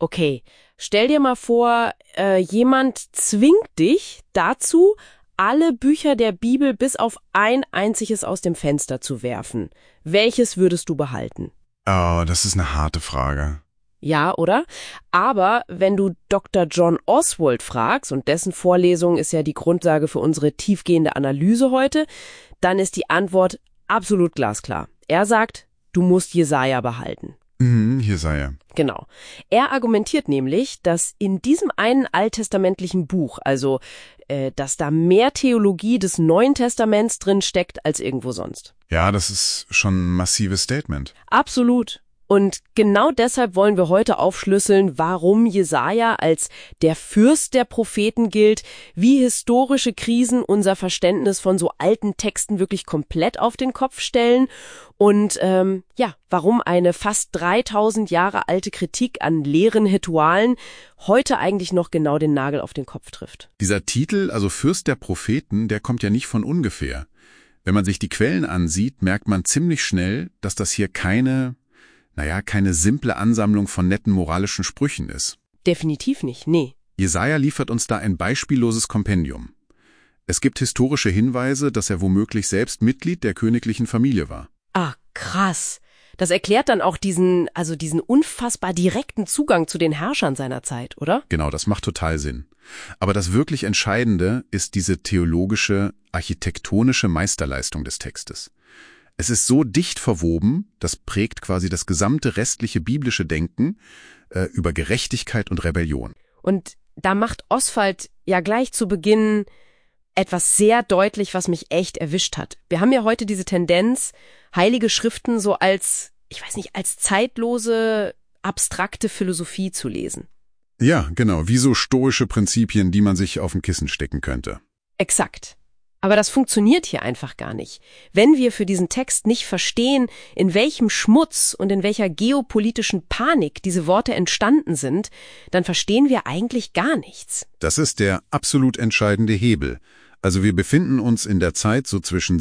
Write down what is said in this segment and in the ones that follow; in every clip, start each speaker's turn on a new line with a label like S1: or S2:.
S1: Okay, stell dir mal vor, jemand zwingt dich dazu, alle Bücher der Bibel bis auf ein einziges aus dem Fenster zu werfen. Welches würdest du behalten?
S2: Oh, das ist eine harte Frage.
S1: Ja, oder? Aber wenn du Dr. John Oswald fragst, und dessen Vorlesung ist ja die Grundlage für unsere tiefgehende Analyse heute, dann ist die Antwort absolut glasklar. Er sagt, du musst Jesaja behalten.
S2: Jesaja.
S1: Genau. Er argumentiert nämlich, dass in diesem einen alttestamentlichen Buch, also dass da mehr Theologie des Neuen Testaments drin steckt als irgendwo sonst.
S2: Ja, das ist schon ein massives Statement.
S1: Absolut. Und genau deshalb wollen wir heute aufschlüsseln, warum Jesaja als der Fürst der Propheten gilt, wie historische Krisen unser Verständnis von so alten Texten wirklich komplett auf den Kopf stellen und warum eine fast 3000 Jahre alte Kritik an leeren Ritualen heute eigentlich noch genau den Nagel auf den Kopf trifft.
S2: Dieser Titel, also Fürst der Propheten, der kommt ja nicht von ungefähr. Wenn man sich die Quellen ansieht, merkt man ziemlich schnell, dass das hier keine simple Ansammlung von netten moralischen Sprüchen ist.
S1: Definitiv nicht, nee.
S2: Jesaja liefert uns da ein beispielloses Kompendium. Es gibt historische Hinweise, dass er womöglich selbst Mitglied der königlichen Familie war.
S1: Ah, krass. Das erklärt dann auch diesen unfassbar direkten Zugang zu den Herrschern seiner Zeit, oder?
S2: Genau, das macht total Sinn. Aber das wirklich Entscheidende ist diese theologische, architektonische Meisterleistung des Textes. Es ist so dicht verwoben, das prägt quasi das gesamte restliche biblische Denken über Gerechtigkeit und Rebellion.
S1: Und da macht Oswald ja gleich zu Beginn etwas sehr deutlich, was mich echt erwischt hat. Wir haben ja heute diese Tendenz, heilige Schriften so als zeitlose, abstrakte Philosophie zu lesen.
S2: Ja, genau, wie so stoische Prinzipien, die man sich auf ein Kissen stecken könnte.
S1: Exakt. Aber das funktioniert hier einfach gar nicht. Wenn wir für diesen Text nicht verstehen, in welchem Schmutz und in welcher geopolitischen Panik diese Worte entstanden sind, dann verstehen wir eigentlich gar nichts.
S2: Das ist der absolut entscheidende Hebel. Also wir befinden uns in der Zeit so zwischen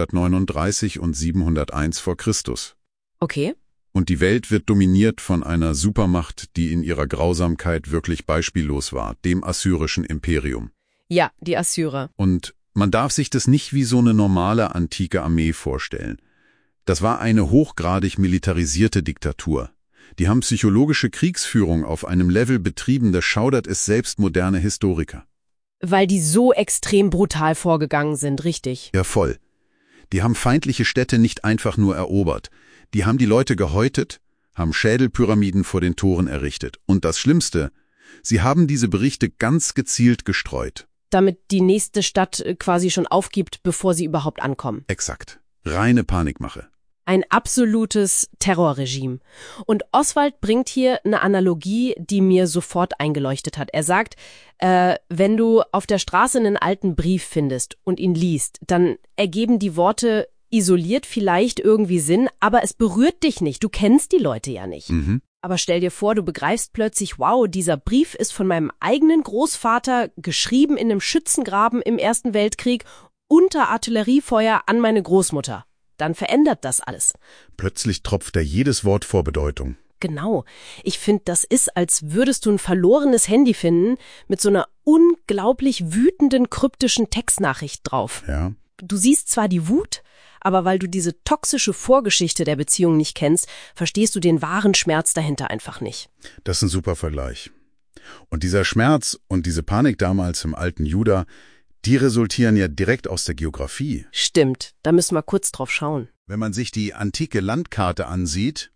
S2: 739 und 701 vor Christus.
S1: Okay.
S2: Und die Welt wird dominiert von einer Supermacht, die in ihrer Grausamkeit wirklich beispiellos war, dem assyrischen Imperium.
S1: Ja, die Assyrer.
S2: Und man darf sich das nicht wie so eine normale antike Armee vorstellen. Das war eine hochgradig militarisierte Diktatur. Die haben psychologische Kriegsführung auf einem Level betrieben, das schaudert es selbst moderne Historiker.
S1: Weil die so extrem brutal vorgegangen sind, richtig?
S2: Ja, voll. Die haben feindliche Städte nicht einfach nur erobert. Die haben die Leute gehäutet, haben Schädelpyramiden vor den Toren errichtet. Und das Schlimmste, sie haben diese Berichte ganz gezielt gestreut.
S1: Damit die nächste Stadt quasi schon aufgibt, bevor sie überhaupt ankommen.
S2: Exakt. Reine Panikmache.
S1: Ein absolutes Terrorregime. Und Oswald bringt hier eine Analogie, die mir sofort eingeleuchtet hat. Er sagt, wenn du auf der Straße einen alten Brief findest und ihn liest, dann ergeben die Worte isoliert vielleicht irgendwie Sinn, aber es berührt dich nicht. Du kennst die Leute ja nicht. Aber stell dir vor, du begreifst plötzlich, wow, dieser Brief ist von meinem eigenen Großvater geschrieben in einem Schützengraben im Ersten Weltkrieg unter Artilleriefeuer an meine Großmutter. Dann verändert das alles.
S2: Plötzlich tropft da jedes Wort vor Bedeutung.
S1: Genau. Ich finde, das ist, als würdest du ein verlorenes Handy finden mit so einer unglaublich wütenden, kryptischen Textnachricht drauf.
S2: Ja.
S1: Du siehst zwar die Wut, aber weil du diese toxische Vorgeschichte der Beziehung nicht kennst, verstehst du den wahren Schmerz dahinter einfach nicht.
S2: Das ist ein super Vergleich. Und dieser Schmerz und diese Panik damals im alten Juda, die resultieren ja direkt aus der Geografie.
S1: Stimmt, da müssen wir kurz drauf schauen.
S2: Wenn man sich die antike Landkarte ansieht,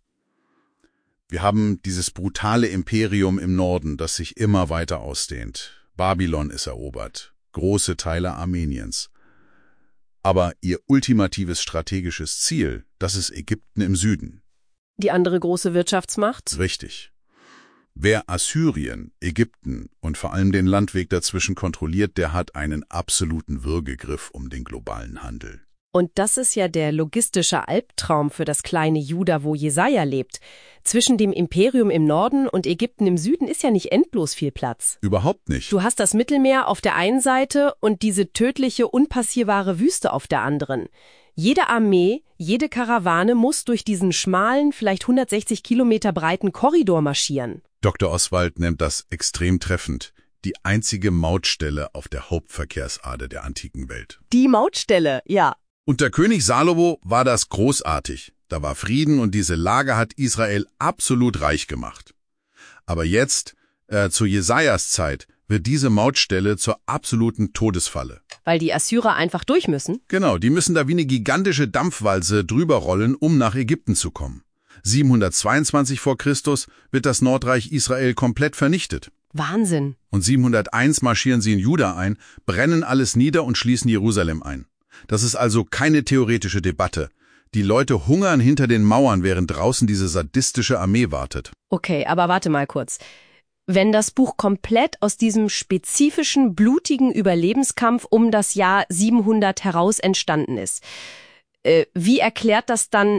S2: wir haben dieses brutale Imperium im Norden, das sich immer weiter ausdehnt. Babylon ist erobert, große Teile Armeniens. Aber ihr ultimatives strategisches Ziel, das ist Ägypten im Süden.
S1: Die andere große Wirtschaftsmacht?
S2: Richtig. Wer Assyrien, Ägypten und vor allem den Landweg dazwischen kontrolliert, der hat einen absoluten Würgegriff um den globalen Handel.
S1: Und das ist ja der logistische Albtraum für das kleine Juda, wo Jesaja lebt. Zwischen dem Imperium im Norden und Ägypten im Süden ist ja nicht endlos viel Platz.
S2: Überhaupt nicht.
S1: Du hast das Mittelmeer auf der einen Seite und diese tödliche, unpassierbare Wüste auf der anderen. Jede Armee, jede Karawane muss durch diesen schmalen, vielleicht 160 Kilometer breiten Korridor marschieren.
S2: Dr. Oswald nennt das extrem treffend. Die einzige Mautstelle auf der Hauptverkehrsader der antiken Welt.
S1: Die Mautstelle, ja.
S2: Unter König Salomo war das großartig. Da war Frieden und diese Lage hat Israel absolut reich gemacht. Aber jetzt, zu Jesajas Zeit, wird diese Mautstelle zur absoluten Todesfalle.
S1: Weil die Assyrer einfach durch müssen?
S2: Genau, die müssen da wie eine gigantische Dampfwalze drüber rollen, um nach Ägypten zu kommen. 722 vor Christus wird das Nordreich Israel komplett vernichtet.
S1: Wahnsinn.
S2: Und 701 marschieren sie in Juda ein, brennen alles nieder und schließen Jerusalem ein. Das ist also keine theoretische Debatte. Die Leute hungern hinter den Mauern, während draußen diese sadistische Armee wartet.
S1: Okay, aber warte mal kurz. Wenn das Buch komplett aus diesem spezifischen, blutigen Überlebenskampf um das Jahr 700 heraus entstanden ist, wie erklärt das dann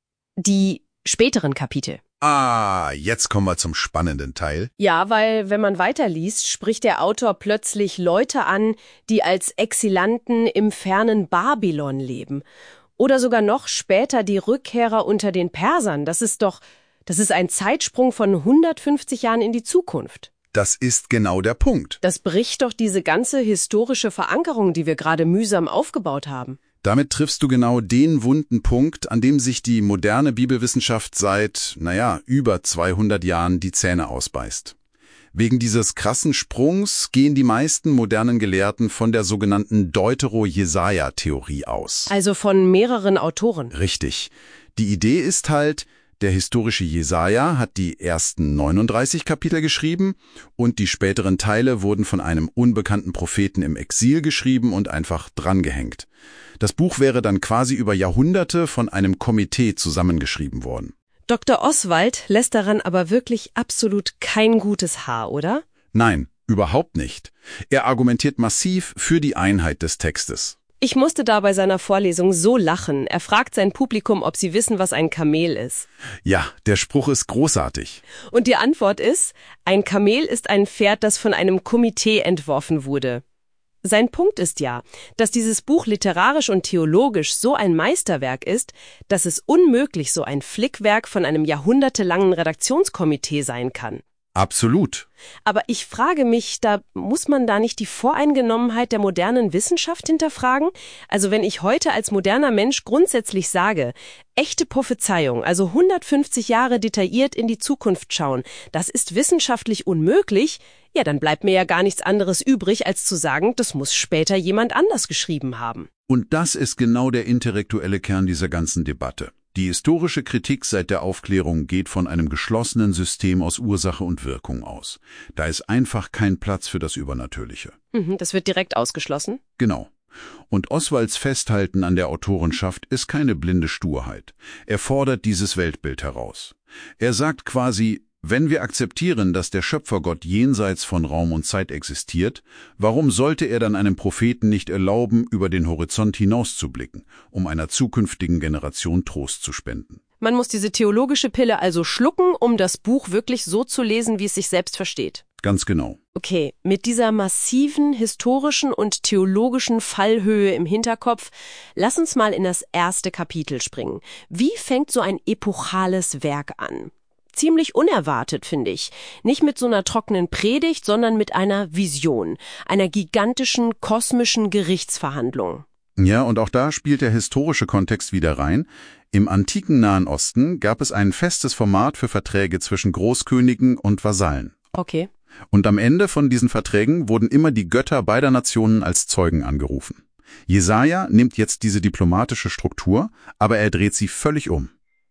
S1: die späteren Kapitel?
S2: Ah, jetzt kommen wir zum spannenden Teil.
S1: Ja, weil wenn man weiterliest, spricht der Autor plötzlich Leute an, die als Exilanten im fernen Babylon leben. Oder sogar noch später die Rückkehrer unter den Persern. Das ist ein Zeitsprung von 150 Jahren in die Zukunft.
S2: Das ist genau der Punkt.
S1: Das bricht doch diese ganze historische Verankerung, die wir gerade mühsam aufgebaut haben.
S2: Damit triffst du genau den wunden Punkt, an dem sich die moderne Bibelwissenschaft seit, über 200 Jahren die Zähne ausbeißt. Wegen dieses krassen Sprungs gehen die meisten modernen Gelehrten von der sogenannten Deutero-Jesaja-Theorie aus.
S1: Also von mehreren Autoren.
S2: Richtig. Die Idee ist halt, der historische Jesaja hat die ersten 39 Kapitel geschrieben und die späteren Teile wurden von einem unbekannten Propheten im Exil geschrieben und einfach drangehängt. Das Buch wäre dann quasi über Jahrhunderte von einem Komitee zusammengeschrieben worden.
S1: Dr. Oswald lässt daran aber wirklich absolut kein gutes Haar, oder?
S2: Nein, überhaupt nicht. Er argumentiert massiv für die Einheit des Textes.
S1: Ich musste da bei seiner Vorlesung so lachen. Er fragt sein Publikum, ob sie wissen, was ein Kamel ist.
S2: Ja, der Spruch ist großartig.
S1: Und die Antwort ist, ein Kamel ist ein Pferd, das von einem Komitee entworfen wurde. Sein Punkt ist ja, dass dieses Buch literarisch und theologisch so ein Meisterwerk ist, dass es unmöglich so ein Flickwerk von einem jahrhundertelangen Redaktionskomitee sein kann.
S2: Absolut.
S1: Aber ich frage mich, muss man da nicht die Voreingenommenheit der modernen Wissenschaft hinterfragen? Also wenn ich heute als moderner Mensch grundsätzlich sage, echte Prophezeiung, also 150 Jahre detailliert in die Zukunft schauen, das ist wissenschaftlich unmöglich, ja, dann bleibt mir ja gar nichts anderes übrig, als zu sagen, das muss später jemand anders geschrieben haben.
S2: Und das ist genau der intellektuelle Kern dieser ganzen Debatte. Die historische Kritik seit der Aufklärung geht von einem geschlossenen System aus Ursache und Wirkung aus. Da ist einfach kein Platz für das Übernatürliche.
S1: Das wird direkt ausgeschlossen?
S2: Genau. Und Oswalds Festhalten an der Autorenschaft ist keine blinde Sturheit. Er fordert dieses Weltbild heraus. Er sagt quasi, wenn wir akzeptieren, dass der Schöpfergott jenseits von Raum und Zeit existiert, warum sollte er dann einem Propheten nicht erlauben, über den Horizont hinauszublicken, um einer zukünftigen Generation Trost zu spenden?
S1: Man muss diese theologische Pille also schlucken, um das Buch wirklich so zu lesen, wie es sich selbst versteht.
S2: Ganz genau.
S1: Okay, mit dieser massiven historischen und theologischen Fallhöhe im Hinterkopf, lass uns mal in das erste Kapitel springen. Wie fängt so ein epochales Werk an? Ziemlich unerwartet, finde ich. Nicht mit so einer trockenen Predigt, sondern mit einer Vision, einer gigantischen kosmischen Gerichtsverhandlung.
S2: Ja, und auch da spielt der historische Kontext wieder rein. Im antiken Nahen Osten gab es ein festes Format für Verträge zwischen Großkönigen und Vasallen.
S1: Okay.
S2: Und am Ende von diesen Verträgen wurden immer die Götter beider Nationen als Zeugen angerufen. Jesaja nimmt jetzt diese diplomatische Struktur, aber er dreht sie völlig um.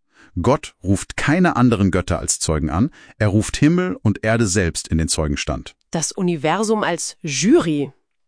S2: Gott ruft keine anderen Götter als Zeugen an, er ruft Himmel und Erde selbst in den Zeugenstand.
S1: Das Universum als Jury.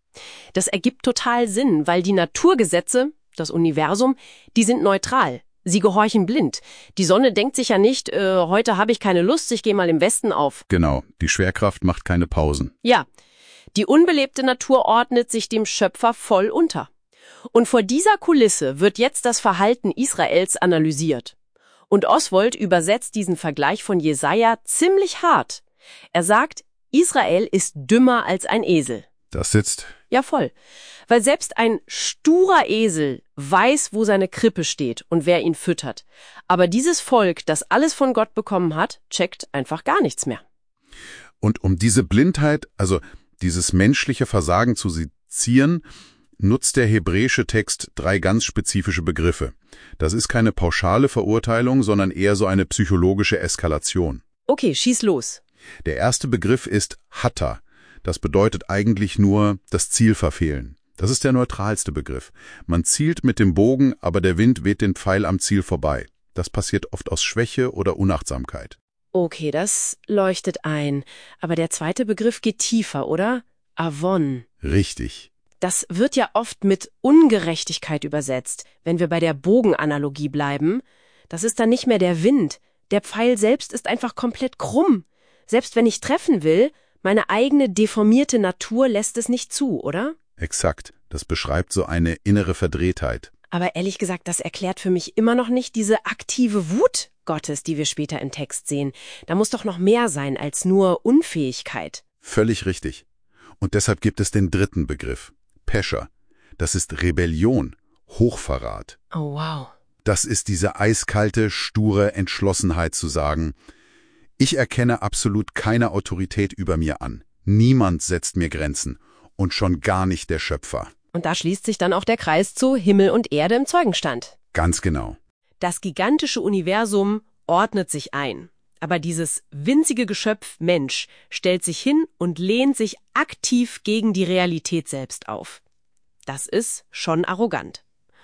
S1: Das ergibt total Sinn, weil die Naturgesetze, das Universum, die sind neutral. Sie gehorchen blind. Die Sonne denkt sich ja nicht, heute habe ich keine Lust, ich gehe mal im Westen auf.
S2: Genau, die Schwerkraft macht keine Pausen.
S1: Ja, die unbelebte Natur ordnet sich dem Schöpfer voll unter. Und vor dieser Kulisse wird jetzt das Verhalten Israels analysiert. Und Oswald übersetzt diesen Vergleich von Jesaja ziemlich hart. Er sagt, Israel ist dümmer als ein Esel.
S2: Das sitzt.
S1: Ja, voll. Weil selbst ein sturer Esel weiß, wo seine Krippe steht und wer ihn füttert. Aber dieses Volk, das alles von Gott bekommen hat, checkt einfach gar nichts mehr.
S2: Und um diese Blindheit, also dieses menschliche Versagen zu sezieren, nutzt der hebräische Text 3 ganz spezifische Begriffe. Das ist keine pauschale Verurteilung, sondern eher so eine psychologische Eskalation.
S1: Okay, schieß los.
S2: Der erste Begriff ist Hatta. Das bedeutet eigentlich nur das Ziel verfehlen. Das ist der neutralste Begriff. Man zielt mit dem Bogen, aber der Wind weht den Pfeil am Ziel vorbei. Das passiert oft aus Schwäche oder Unachtsamkeit.
S1: Okay, das leuchtet ein. Aber der zweite Begriff geht tiefer, oder? Avon.
S2: Richtig.
S1: Das wird ja oft mit Ungerechtigkeit übersetzt, wenn wir bei der Bogenanalogie bleiben. Das ist dann nicht mehr der Wind. Der Pfeil selbst ist einfach komplett krumm. Selbst wenn ich treffen will, meine eigene deformierte Natur lässt es nicht zu, oder?
S2: Exakt. Das beschreibt so eine innere Verdrehtheit.
S1: Aber ehrlich gesagt, das erklärt für mich immer noch nicht diese aktive Wut Gottes, die wir später im Text sehen. Da muss doch noch mehr sein als nur Unfähigkeit.
S2: Völlig richtig. Und deshalb gibt es den dritten Begriff. Pescher. Das ist Rebellion, Hochverrat.
S1: Oh, wow.
S2: Das ist diese eiskalte, sture Entschlossenheit zu sagen, ich erkenne absolut keine Autorität über mir an. Niemand setzt mir Grenzen. Und schon gar nicht der Schöpfer.
S1: Und da schließt sich dann auch der Kreis zu Himmel und Erde im Zeugenstand.
S2: Ganz genau.
S1: Das gigantische Universum ordnet sich ein. Aber dieses winzige Geschöpf Mensch stellt sich hin und lehnt sich aktiv gegen die Realität selbst auf. Das ist schon arrogant.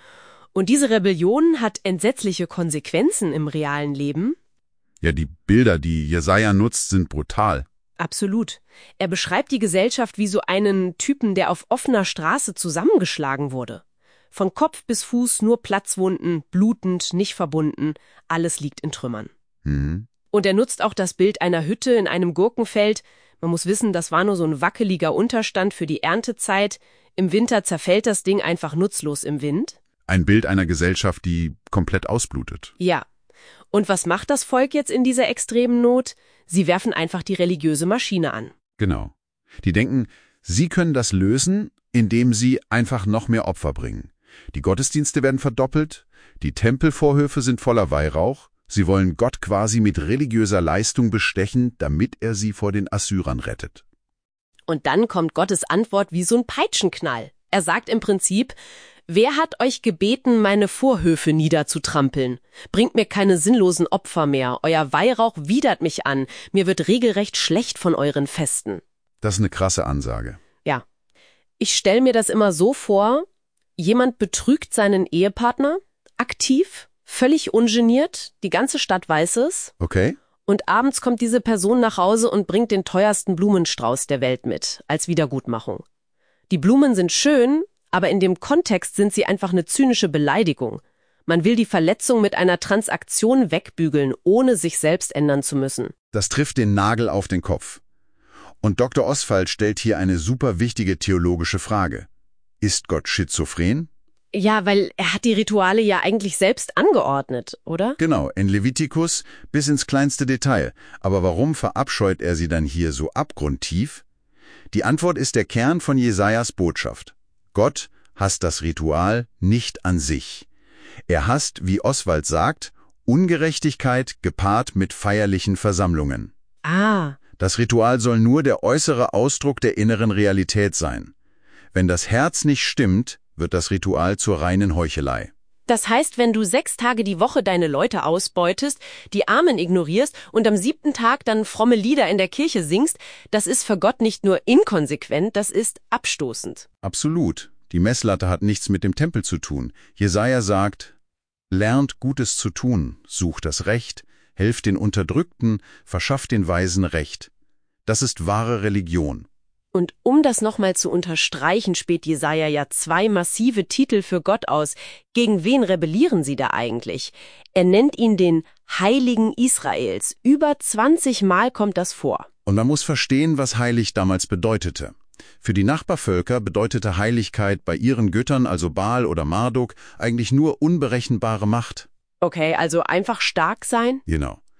S1: Und diese Rebellion hat entsetzliche Konsequenzen im realen Leben.
S2: Ja, die Bilder, die Jesaja nutzt, sind brutal.
S1: Absolut. Er beschreibt die Gesellschaft wie so einen Typen, der auf offener Straße zusammengeschlagen wurde. Von Kopf bis Fuß nur Platzwunden, blutend, nicht verbunden, alles liegt in Trümmern.
S2: Mhm.
S1: Und er nutzt auch das Bild einer Hütte in einem Gurkenfeld. Man muss wissen, das war nur so ein wackeliger Unterstand für die Erntezeit. Im Winter zerfällt das Ding einfach nutzlos im Wind.
S2: Ein Bild einer Gesellschaft, die komplett ausblutet.
S1: Ja. Und was macht das Volk jetzt in dieser extremen Not? Sie werfen einfach die religiöse Maschine an.
S2: Genau. Die denken, sie können das lösen, indem sie einfach noch mehr Opfer bringen. Die Gottesdienste werden verdoppelt, die Tempelvorhöfe sind voller Weihrauch, sie wollen Gott quasi mit religiöser Leistung bestechen, damit er sie vor den Assyrern rettet.
S1: Und dann kommt Gottes Antwort wie so ein Peitschenknall. Er sagt im Prinzip, wer hat euch gebeten, meine Vorhöfe niederzutrampeln? Bringt mir keine sinnlosen Opfer mehr, euer Weihrauch widert mich an, mir wird regelrecht schlecht von euren Festen.
S2: Das ist eine krasse Ansage.
S1: Ja, ich stelle mir das immer so vor, jemand betrügt seinen Ehepartner, aktiv, völlig ungeniert, die ganze Stadt weiß es.
S2: Okay.
S1: Und abends kommt diese Person nach Hause und bringt den teuersten Blumenstrauß der Welt mit, als Wiedergutmachung. Die Blumen sind schön, aber in dem Kontext sind sie einfach eine zynische Beleidigung. Man will die Verletzung mit einer Transaktion wegbügeln, ohne sich selbst ändern zu müssen.
S2: Das trifft den Nagel auf den Kopf. Und Dr. Oswald stellt hier eine super wichtige theologische Frage. Ist Gott schizophren?
S1: Ja, weil er hat die Rituale ja eigentlich selbst angeordnet, oder?
S2: Genau, in Levitikus bis ins kleinste Detail. Aber warum verabscheut er sie dann hier so abgrundtief? Die Antwort ist der Kern von Jesajas Botschaft. Gott hasst das Ritual nicht an sich. Er hasst, wie Oswald sagt, Ungerechtigkeit gepaart mit feierlichen Versammlungen.
S1: Ah.
S2: Das Ritual soll nur der äußere Ausdruck der inneren Realität sein. Wenn das Herz nicht stimmt, wird das Ritual zur reinen Heuchelei.
S1: Das heißt, wenn du 6 Tage die Woche deine Leute ausbeutest, die Armen ignorierst und am 7. Tag dann fromme Lieder in der Kirche singst, das ist für Gott nicht nur inkonsequent, das ist abstoßend.
S2: Absolut. Die Messlatte hat nichts mit dem Tempel zu tun. Jesaja sagt, lernt Gutes zu tun, sucht das Recht, helft den Unterdrückten, verschafft den Weisen Recht. Das ist wahre Religion.
S1: Und um das nochmal zu unterstreichen, späht Jesaja ja 2 massive Titel für Gott aus. Gegen wen rebellieren sie da eigentlich? Er nennt ihn den Heiligen Israels. Über 20 Mal kommt das vor.
S2: Und man muss verstehen, was heilig damals bedeutete. Für die Nachbarvölker bedeutete Heiligkeit bei ihren Göttern, also Baal oder Marduk, eigentlich nur unberechenbare Macht.
S1: Okay, also einfach stark sein?
S2: Genau.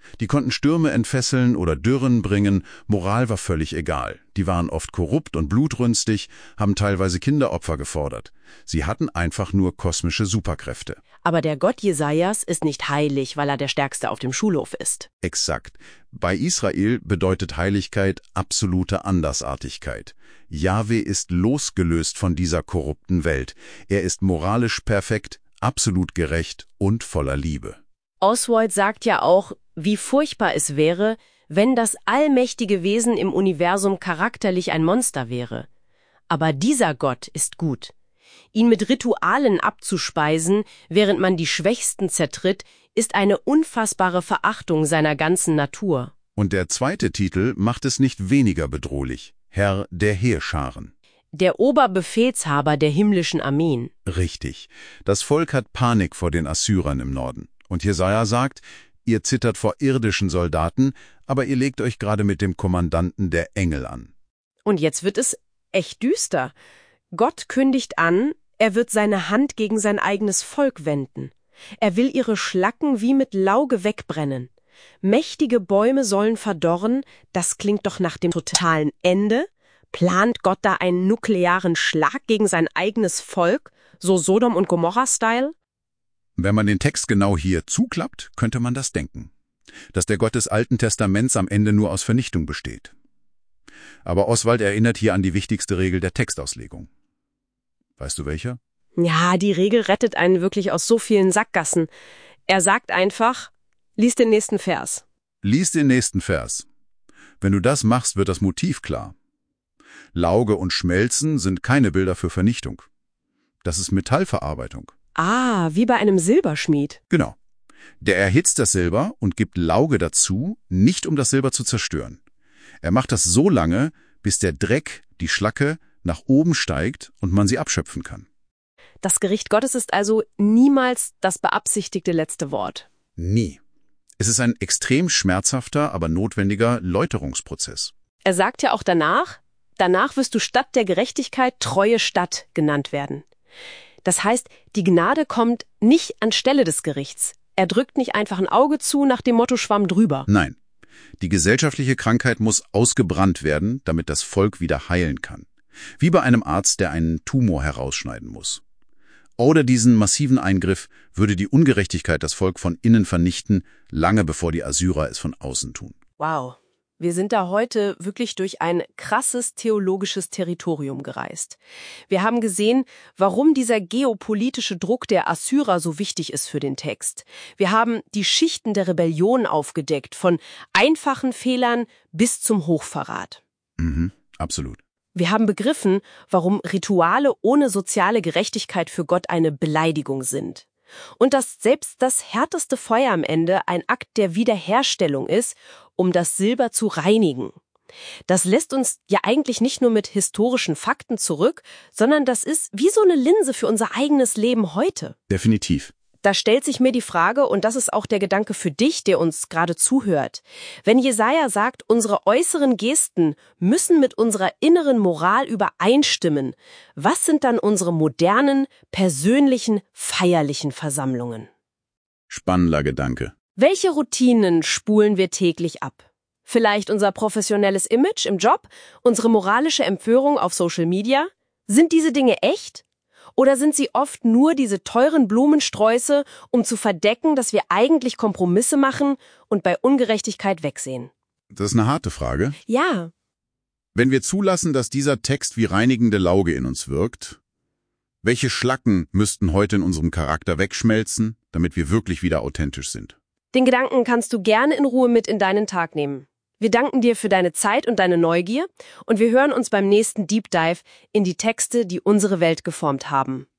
S2: Die konnten Stürme entfesseln oder Dürren bringen, Moral war völlig egal. Die waren oft korrupt und blutrünstig, haben teilweise Kinderopfer gefordert. Sie hatten einfach nur kosmische Superkräfte.
S1: Aber der Gott Jesajas ist nicht heilig, weil er der Stärkste auf dem Schulhof ist.
S2: Exakt. Bei Israel bedeutet Heiligkeit absolute Andersartigkeit. Jahwe ist losgelöst von dieser korrupten Welt. Er ist moralisch perfekt, absolut gerecht und voller Liebe.
S1: Oswald sagt ja auch, wie furchtbar es wäre, wenn das allmächtige Wesen im Universum charakterlich ein Monster wäre. Aber dieser Gott ist gut. Ihn mit Ritualen abzuspeisen, während man die Schwächsten zertritt, ist eine unfassbare Verachtung seiner ganzen Natur.
S2: Und der zweite Titel macht es nicht weniger bedrohlich. Herr der Heerscharen.
S1: Der Oberbefehlshaber der himmlischen Armeen.
S2: Richtig. Das Volk hat Panik vor den Assyrern im Norden. Und Jesaja sagt, ihr zittert vor irdischen Soldaten, aber ihr legt euch gerade mit dem Kommandanten der Engel an.
S1: Und jetzt wird es echt düster. Gott kündigt an, er wird seine Hand gegen sein eigenes Volk wenden. Er will ihre Schlacken wie mit Lauge wegbrennen. Mächtige Bäume sollen verdorren, das klingt doch nach dem totalen Ende. Plant Gott da einen nuklearen Schlag gegen sein eigenes Volk, so Sodom und Gomorra-Style?
S2: Wenn man den Text genau hier zuklappt, könnte man das denken. Dass der Gott des Alten Testaments am Ende nur aus Vernichtung besteht. Aber Oswald erinnert hier an die wichtigste Regel der Textauslegung. Weißt du welcher?
S1: Ja, die Regel rettet einen wirklich aus so vielen Sackgassen. Er sagt einfach, lies den nächsten Vers.
S2: Lies den nächsten Vers. Wenn du das machst, wird das Motiv klar. Lauge und Schmelzen sind keine Bilder für Vernichtung. Das ist Metallverarbeitung.
S1: Ah, wie bei einem Silberschmied.
S2: Genau. Der erhitzt das Silber und gibt Lauge dazu, nicht um das Silber zu zerstören. Er macht das so lange, bis der Dreck, die Schlacke, nach oben steigt und man sie abschöpfen kann.
S1: Das Gericht Gottes ist also niemals das beabsichtigte letzte Wort.
S2: Nie. Es ist ein extrem schmerzhafter, aber notwendiger Läuterungsprozess.
S1: Er sagt ja auch danach wirst du statt der Gerechtigkeit treue Stadt genannt werden. Das heißt, die Gnade kommt nicht anstelle des Gerichts. Er drückt nicht einfach ein Auge zu nach dem Motto Schwamm drüber.
S2: Nein. Die gesellschaftliche Krankheit muss ausgebrannt werden, damit das Volk wieder heilen kann. Wie bei einem Arzt, der einen Tumor herausschneiden muss. Ohne diesen massiven Eingriff würde die Ungerechtigkeit das Volk von innen vernichten, lange bevor die Assyrer es von außen tun.
S1: Wow. Wir sind da heute wirklich durch ein krasses theologisches Territorium gereist. Wir haben gesehen, warum dieser geopolitische Druck der Assyrer so wichtig ist für den Text. Wir haben die Schichten der Rebellion aufgedeckt, von einfachen Fehlern bis zum Hochverrat.
S2: Absolut.
S1: Wir haben begriffen, warum Rituale ohne soziale Gerechtigkeit für Gott eine Beleidigung sind. Und dass selbst das härteste Feuer am Ende ein Akt der Wiederherstellung ist, um das Silber zu reinigen. Das lässt uns ja eigentlich nicht nur mit historischen Fakten zurück, sondern das ist wie so eine Linse für unser eigenes Leben heute.
S2: Definitiv.
S1: Da stellt sich mir die Frage, und das ist auch der Gedanke für dich, der uns gerade zuhört. Wenn Jesaja sagt, unsere äußeren Gesten müssen mit unserer inneren Moral übereinstimmen, was sind dann unsere modernen, persönlichen, feierlichen Versammlungen?
S2: Spannender Gedanke.
S1: Welche Routinen spulen wir täglich ab? Vielleicht unser professionelles Image im Job, unsere moralische Empörung auf Social Media? Sind diese Dinge echt? Oder sind sie oft nur diese teuren Blumensträuße, um zu verdecken, dass wir eigentlich Kompromisse machen und bei Ungerechtigkeit wegsehen?
S2: Das ist eine harte Frage.
S1: Ja.
S2: Wenn wir zulassen, dass dieser Text wie reinigende Lauge in uns wirkt, welche Schlacken müssten heute in unserem Charakter wegschmelzen, damit wir wirklich wieder authentisch sind?
S1: Den Gedanken kannst du gerne in Ruhe mit in deinen Tag nehmen. Wir danken dir für deine Zeit und deine Neugier und wir hören uns beim nächsten Deep Dive in die Texte, die unsere Welt geformt haben.